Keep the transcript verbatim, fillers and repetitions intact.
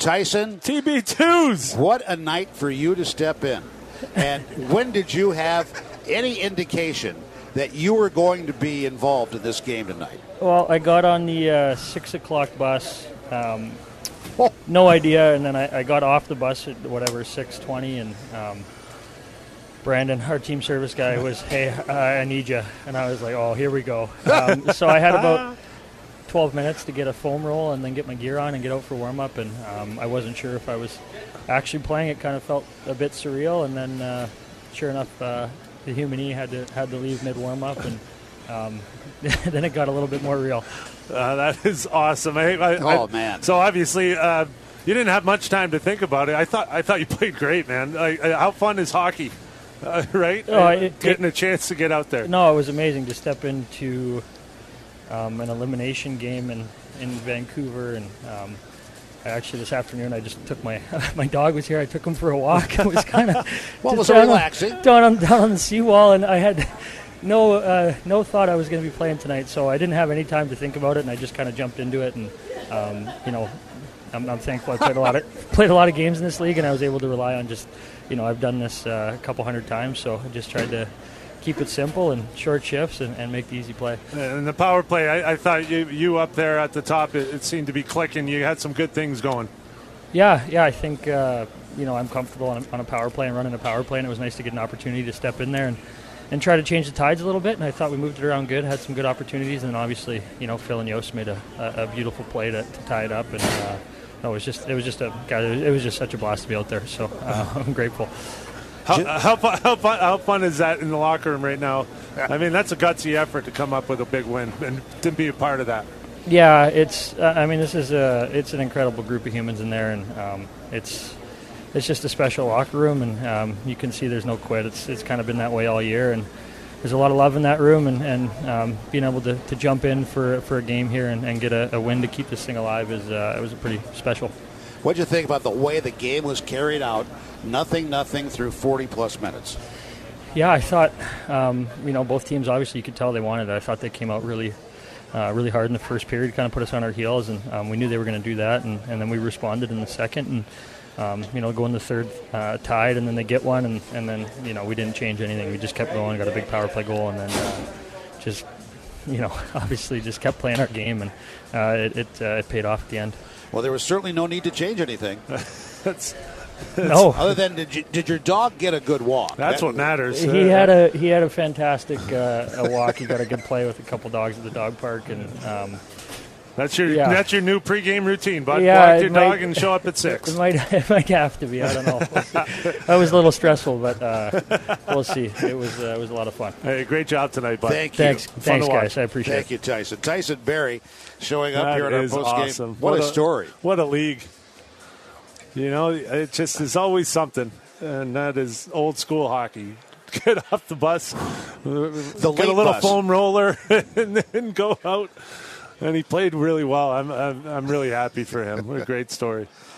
Tyson. T B twos. What a night for you to step in. And when did you have any indication that you were going to be involved in this game tonight? Well, I got on the uh, six o'clock bus. Um, oh. No idea. And then I, I got off the bus at whatever, six twenty. And um, Brandon, our team service guy, was, hey, uh, I need you. And I was like, oh, here we go. Um, so I had about twelve minutes to get a foam roll and then get my gear on and get out for warm-up. And um, I wasn't sure if I was actually playing. It kind of felt a bit surreal. And then, uh, sure enough, uh, the human E had to had to leave mid warm-up. And um, then it got a little bit more real. Uh, that is awesome. I, I, oh, I, man. So obviously uh, you didn't have much time to think about it. I thought I thought you played great, man. Like, how fun is hockey, uh, right? Oh, it, Getting it, a chance to get out there. No, it was amazing to step into um, an elimination game in, in Vancouver. And um, actually this afternoon I just took my my dog was here. I took him for a walk. It was kind of what was down relaxing on, down on down on the seawall, and I had no uh, no thought I was going to be playing tonight, so I didn't have any time to think about it, and I just kind of jumped into it. And um, you know, I'm, I'm thankful I played a lot of played a lot of games in this league, and I was able to rely on just you know I've done this uh, a couple hundred times, so I just tried to keep it simple and short shifts and, and make the easy play. And the power play, I, I thought you you up there at the top, it, it seemed to be clicking. You had some good things going. Yeah, yeah, I think uh, you know I'm comfortable on a, on a power play and running a power play, and it was nice to get an opportunity to step in there and, and try to change the tides a little bit. And I thought we moved it around good, had some good opportunities, and then obviously you know Phil and Yost made a, a, a beautiful play to, to tie it up. And uh, no, it was just it was just a God, it was just such a blast to be out there. So uh, I'm grateful. How, how, how, fun, how fun is that in the locker room right now? I mean, that's a gutsy effort to come up with a big win and to be a part of that. Yeah, it's. Uh, I mean, this is a. It's an incredible group of humans in there, and um, it's. It's just a special locker room, and um, you can see there's no quit. It's. It's kind of been that way all year, and there's a lot of love in that room, and, and um, being able to, to jump in for for a game here and, and get a, a win to keep this thing alive is. Uh, it was a pretty special. What did you think about the way the game was carried out? Nothing, nothing through forty-plus minutes. Yeah, I thought, um, you know, both teams, obviously you could tell they wanted it. I thought they came out really uh, really hard in the first period, kind of put us on our heels, and um, we knew they were going to do that, and, and then we responded in the second, and, um, you know, go in the third uh, tied, and then they get one, and, and then, you know, we didn't change anything. We just kept going, got a big power play goal, and then uh, just, you know, obviously just kept playing our game, and uh, it, it, uh, it paid off at the end. Well, there was certainly no need to change anything. That's... No. Other than did, you, did your dog get a good walk? That's that, what matters. He uh, had a he had a fantastic uh, a walk. He got a good play with a couple dogs at the dog park, and um, that's your yeah. that's your new pregame routine. But yeah, walk your might, dog and show up at six. It might it might have to be. I don't know. We'll that was a little stressful, but uh, we'll see. It was uh, it was a lot of fun. Hey, great job tonight, bud. Thank you. Thanks, fun thanks, guys. I appreciate Thank it. Thank you, Tyson. Tyson Barrie showing up that here at our is post game. Awesome. What, what a a story! What a league. You know, it just is always something, and that is old school hockey. Get off the bus, the get a little bus. foam roller, and then go out. And he played really well. I'm I'm, I'm really happy for him. What a great story.